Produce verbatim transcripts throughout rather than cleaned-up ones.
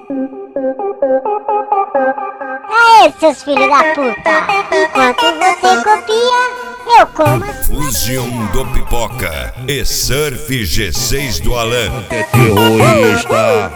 Aê, seus filhos da puta! Enquanto você copia, eu como. Fusion do Pipoca e Surf G seis do Alan. É terrorista.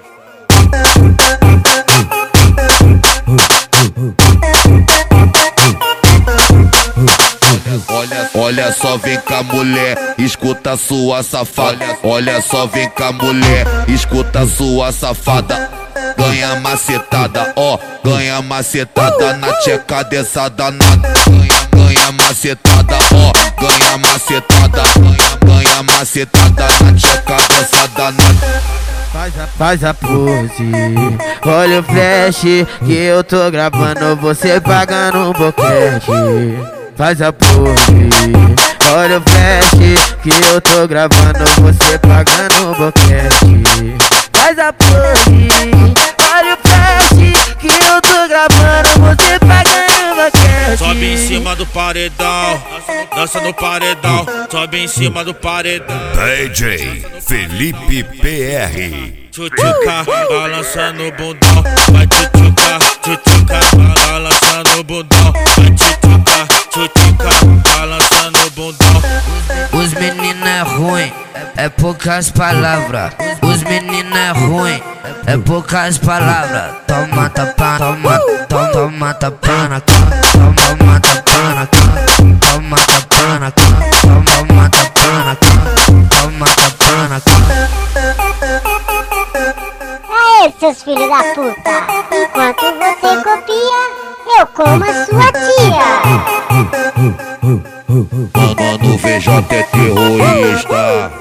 Olha, olha só, vem cá, mulher, escuta sua safada. Olha só, vem cá, mulher, escuta sua safada. Ganha macetada, ó, ganha macetada na tcheca dessa danada. Ganha, ganha macetada, ó, ganha macetada. Ganha, ganha macetada na tcheca dessa danada. Faz a, faz a pose, olha o flash que eu tô gravando você pagando um boquete. Faz a pose, olha o flash que eu tô gravando você pagando um boquete. Faz a pose, olha o flash que eu tô gravando você pagando um boquete. Sobe em cima do paredão, dança no paredão, sobe em cima do paredão. D J Felipe P R. Tchutchuca, balançando o bundão, vai tchutchuca, tchutchuca, balançando o bundão, vai tchutchuca, tchutchuca, balançando o bundão. Os meninos é ruim, é poucas palavras. Os meninos é ruim, é poucas palavras. Toma tapa, toma, toma, toma tapa na cara, toma tapa na cara, toma tapa na cara, toma tapa na cara, toma tapa na cara. Aê, seus filhos da puta! Enquanto você copia, eu como a sua tia! Mano, V J é terrorista.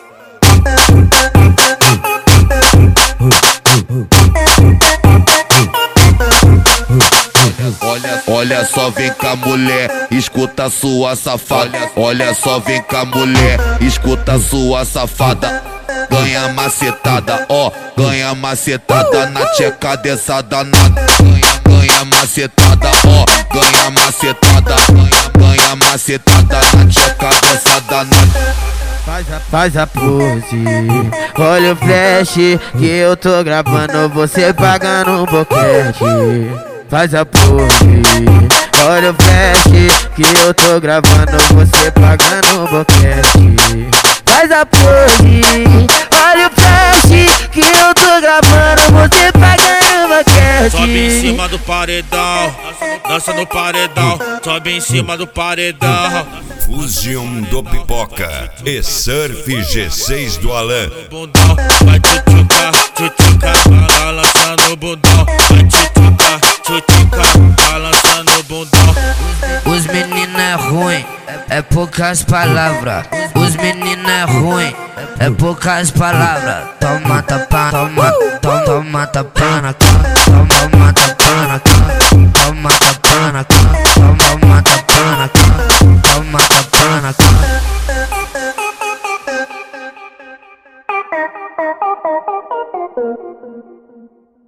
Olha, olha só, vem cá, mulher, escuta sua safada. Olha só, vem cá, mulher, escuta sua safada. Ganha macetada, ó, ganha macetada na tcheca dessa danada. Ganha, ganha macetada, ó, ganha macetada. Ganha, ganha macetada na tcheca dessa danada. Faz a, faz a pose, olha o flash que eu tô gravando você pagando um boquete. Faz a pose, olha o flash que eu tô gravando você pagando um boquete. Faz a pose, olha o flash que eu tô gravando você pagando um boquete. Sobe em cima do paredão, dança no paredão, sobe em cima do paredão. Fusion do Pipoca e Surf G seis do Alan. Bundão, vai tchutchuca, tchutchuca, balançando o bundão, vai tchutchuca, tchutchuca, balançando o bundão. Os meninos é ruim, é poucas palavras. Os meninos é ruim, é poucas palavras. Toma tapa, toma, toma, toma tapa na cara, toma tapa na cara.